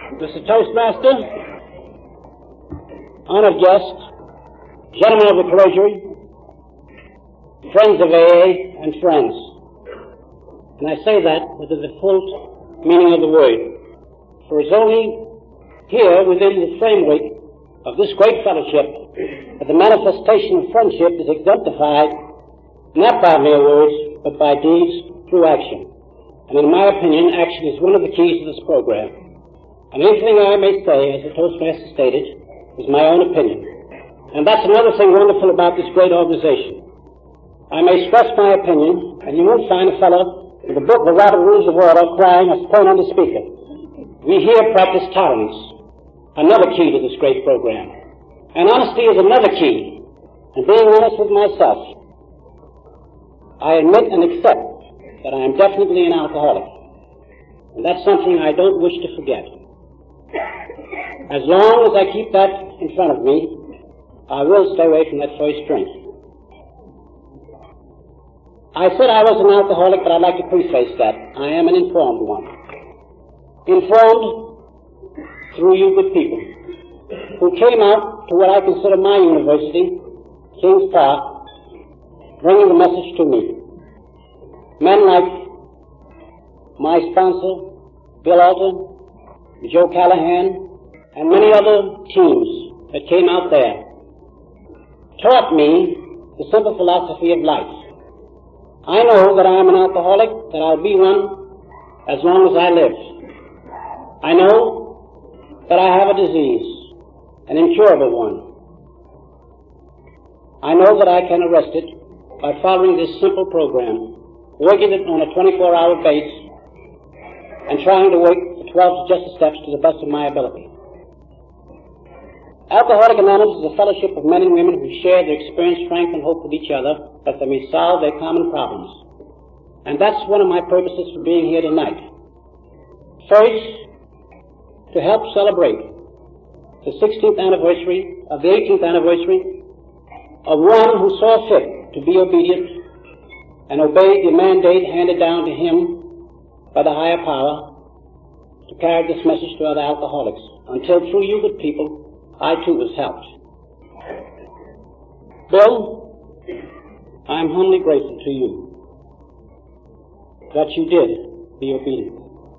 Mr. Toastmaster, honored guest, gentlemen of the clergy, friends of AA, and friends. And I say that with the full meaning of the word. For it's only here within the framework of this great fellowship that the manifestation of friendship is exemplified not by mere words, but by deeds through action. And in my opinion, action is one of the keys to this program. And anything I may say, as the Toastmaster stated, is my own opinion. And that's another thing wonderful about this great organization. I may express my opinion, and you won't find a fellow with a book of Robert Rules of Order crying or point on the speaker. We here practice tolerance, another key to this great program. And honesty is another key. And being honest with myself, I admit and accept that I am definitely an alcoholic. And that's something I don't wish to forget. As long as I keep that in front of me, I will stay away from that first drink. I said I was an alcoholic, but I'd like to preface that. I am an informed one. Informed through you good people who came out to what I consider my university, Kings Park, bringing the message to me. Men like my sponsor, Bill Alton, Joe Callahan, and many other teams that came out there taught me the simple philosophy of life. I know that I am an alcoholic, that I'll be one as long as I live. I know that I have a disease, an incurable one. I know that I can arrest it by following this simple program, working it on a 24-hour base, and trying to work the 12 suggested steps to the best of my ability. Alcoholics Anonymous is a fellowship of men and women who share their experience, strength, and hope with each other that they may solve their common problems. And that's one of my purposes for being here tonight. First, to help celebrate the 16th anniversary of the 18th anniversary of one who saw fit to be obedient and obeyed the mandate handed down to him by the higher power to carry this message to other alcoholics, until through you good people, I too was helped. Bill, I am humbly grateful to you that you did be obedient.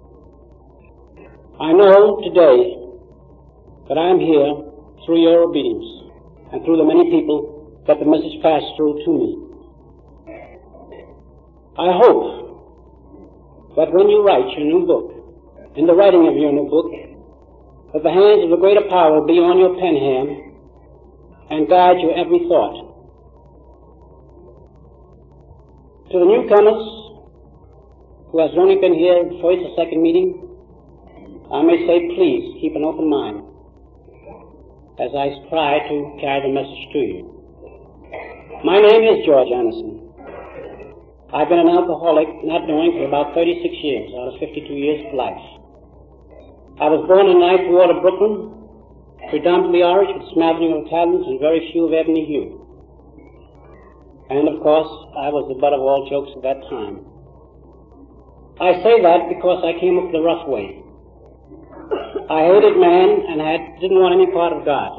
I know today that I am here through your obedience and through the many people that the message passed through to me. I hope that when you write your new book, in the writing of your new book, that the hands of a greater power will be on your pen hand and guide your every thought. To the newcomers who has only been here the first or second meeting, I may say please keep an open mind as I try to carry the message to you. My name is George Anderson. I've been an alcoholic, not knowing, for about 36 years out of 52 years of life. I was born in Ninth Ward of Brooklyn, predominantly Irish with a smattering of Italians and very few of ebony hue. And of course, I was the butt of all jokes at that time. I say that because I came up the rough way. I hated man and didn't want any part of God.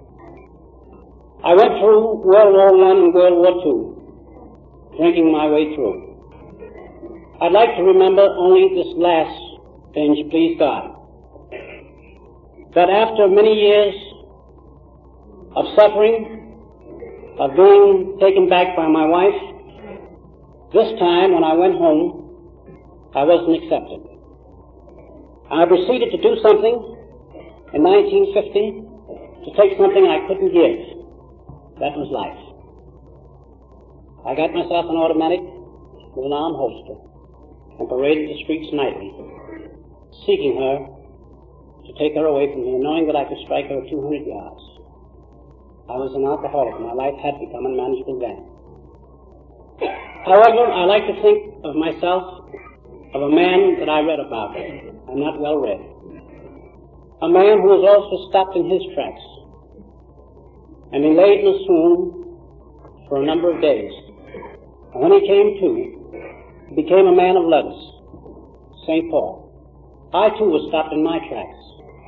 I went through World War I and World War II, drinking my way through. I'd like to remember only this last binge, please God. That after many years of suffering, of being taken back by my wife, this time when I went home, I wasn't accepted. I proceeded to do something in 1950 to take something I couldn't give. That was life. I got myself an automatic with an arm holster and paraded the streets nightly, seeking her to take her away from me, knowing that I could strike her at 200 yards. I was an alcoholic. My life had become unmanageable then. However, I like to think of myself of a man that I read about. I'm not well read. A man who was also stopped in his tracks. And he laid in a swoon for a number of days. And when he came to, he became a man of letters, St. Paul. I too was stopped in my tracks.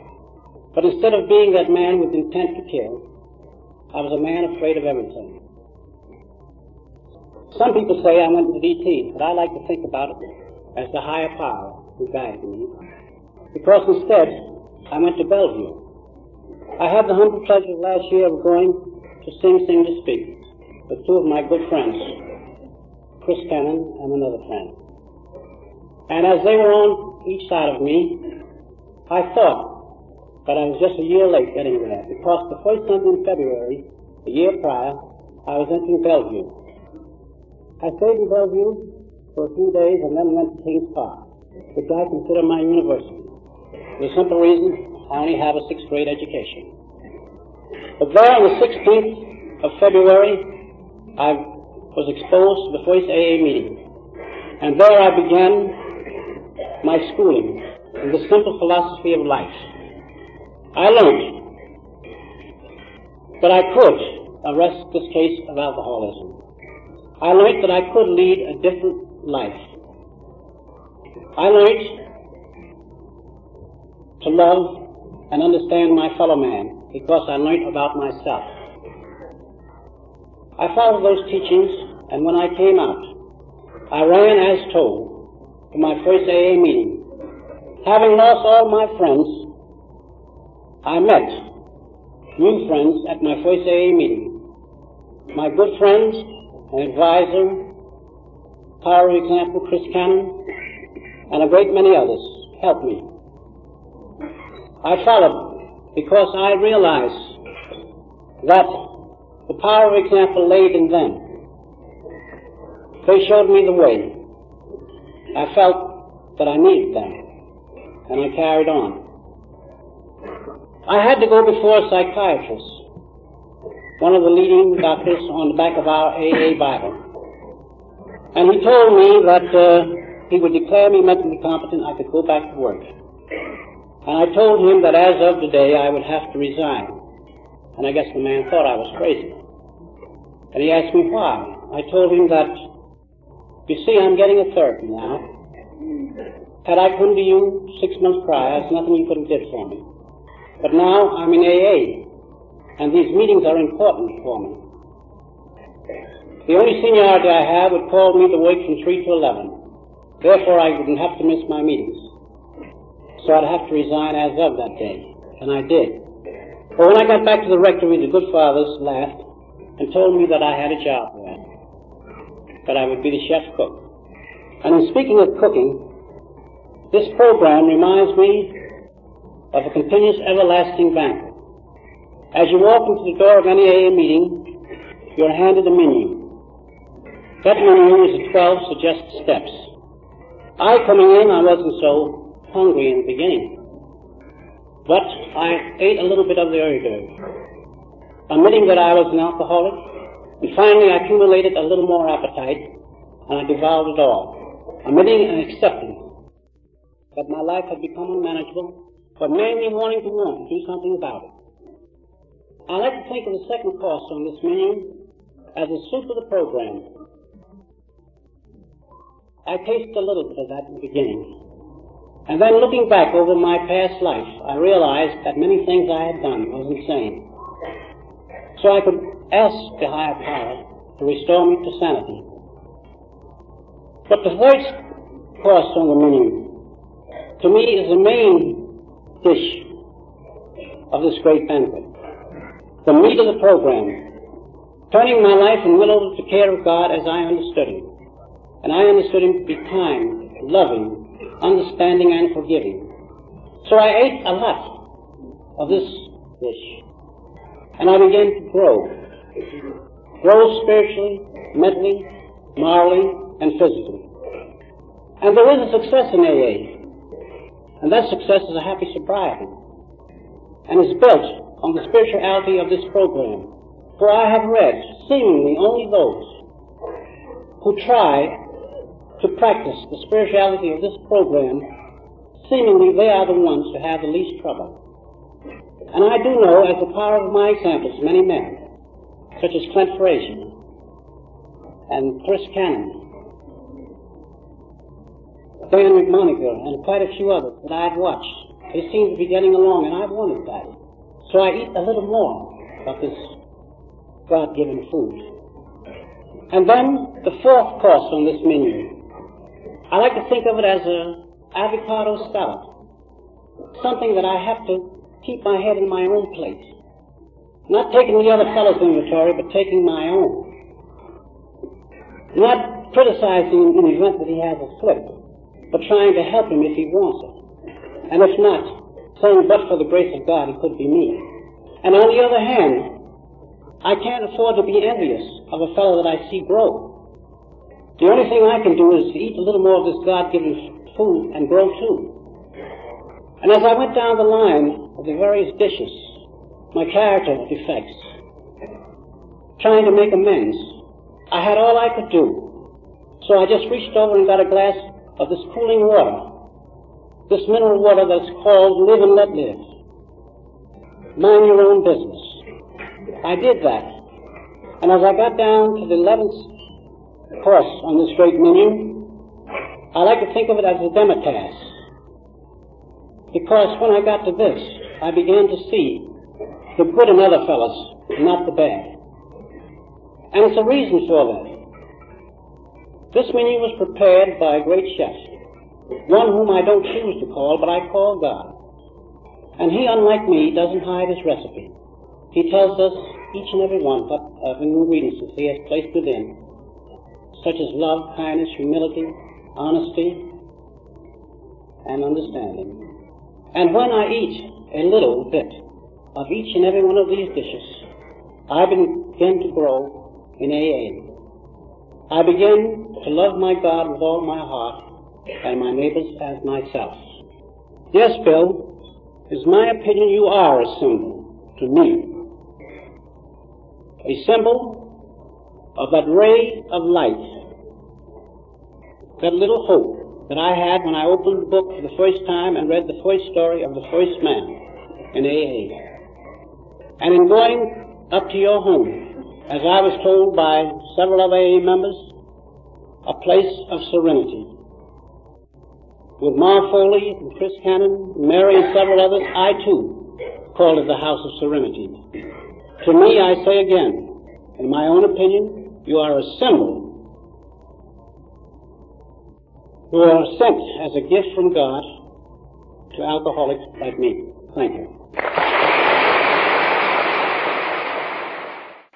But instead of being that man with intent to kill, I was a man afraid of everything. Some people say I went to DT, but I like to think about it as the higher power who guided me. Because instead, I went to Bellevue. I had the humble pleasure last year of going to Sing to Speak with two of my good friends, Chris Cannon and another friend. And as they were on each side of me, I thought that I was just a year late getting there, because the first Sunday in February, the year prior, I was entering Bellevue. I stayed in Bellevue for a few days and then went to Kings Park, which I consider my university. For the simple reason, I only have a sixth grade education. But there on the 16th of February, I was exposed to the first AA meeting. And there I began my schooling in the simple philosophy of life. I learned that I could arrest this case of alcoholism. I learned that I could lead a different life. I learned to love and understand my fellow man because I learned about myself. I followed those teachings, and when I came out, I ran as told to my first AA meeting. Having lost all my friends, I met new friends at my first AA meeting. My good friends, an advisor, power of example, Chris Cannon, and a great many others helped me. I followed because I realized that the power of example laid in them. They showed me the way. I felt that I needed them, and I carried on. I had to go before a psychiatrist, one of the leading doctors on the back of our AA Bible. And he told me that he would declare me mentally competent, I could go back to work. And I told him that as of today I would have to resign. And I guess the man thought I was crazy. And he asked me why. I told him that, you see, I'm getting a therapy now. Had I come to you 6 months prior, there's nothing you could have did for me. But now I'm in AA, and these meetings are important for me. The only seniority I have would call me to work from 3 to 11. Therefore, I wouldn't have to miss my meetings. So I'd have to resign as of that day, and I did. But when I got back to the rectory, the good fathers laughed and told me that I had a job there, that I would be the chef cook. And in speaking of cooking, this program reminds me of a continuous everlasting banquet. As you walk into the door of any AA meeting, you're handed a menu. That menu is 12 suggested steps. Coming in, I wasn't so hungry in the beginning, but I ate a little bit of the hors d'oeuvre, admitting that I was an alcoholic, and finally I accumulated a little more appetite, and I devoured it all, admitting and accepting that my life had become unmanageable, but mainly wanting to do something about it. I like to think of the second course on this menu as the soup of the program. I tasted a little bit of that in the beginning. And then looking back over my past life, I realized that many things I had done was insane. So I could ask the higher power to restore me to sanity. But the third course on the menu, to me, is the main dish of this great banquet. The meat of the program, turning my life and will over to the care of God as I understood Him. And I understood Him to be kind, loving, understanding, and forgiving. So I ate a lot of this dish. And I began to grow. Grow spiritually, mentally, morally, and physically. And there is a success in AA. And that success is a happy sobriety. And is built on the spirituality of this program. For I have read seemingly only those who try to practice the spirituality of this program, seemingly they are the ones who have the least trouble. And I do know, as the power of my examples, many men, such as Clint Frazier and Chris Cannon, Dan McMonigle, and quite a few others that I've watched They seem to be getting along, and I wanted that. So I eat a little more of this God-given food. And then the fourth course on this menu. I like to think of it as an avocado salad. Something that I have to keep my head in my own plate. Not taking the other fellow's inventory, but taking my own. Not criticizing an event that he has a slip, but trying to help him if he wants it. And if not, saying, but for the grace of God, it could be me. And on the other hand, I can't afford to be envious of a fellow that I see grow. The only thing I can do is eat a little more of this God-given food and grow too. And as I went down the line of the various dishes, my character defects, trying to make amends, I had all I could do. So I just reached over and got a glass of this cooling water, this mineral water that's called Live and Let Live. Mind your own business. I did that. And as I got down to the 11th course on this great menu, I like to think of it as a demitasse. Because when I got to this, I began to see the good in other fellows, not the bad. And it's a reason for that. This menu was prepared by a great chef, one whom I don't choose to call, but I call God. And he, unlike me, doesn't hide his recipe. He tells us, each and every one, what ingredients that he has placed within, such as love, kindness, humility, honesty, and understanding. And when I eat a little bit of each and every one of these dishes, I begin to grow in AA. I begin to love my God with all my heart and my neighbors as myself. Yes, Bill, it's my opinion you are a symbol to me. A symbol of that ray of light, that little hope that I had when I opened the book for the first time and read the first story of the first man in AA. And in going up to your home, as I was told by several other AA members, a place of serenity. With Ma Foley and Chris Cannon, Mary and several others, I too called it the House of Serenity. To me, I say again, in my own opinion, you are a symbol. You are sent as a gift from God to alcoholics like me. Thank you.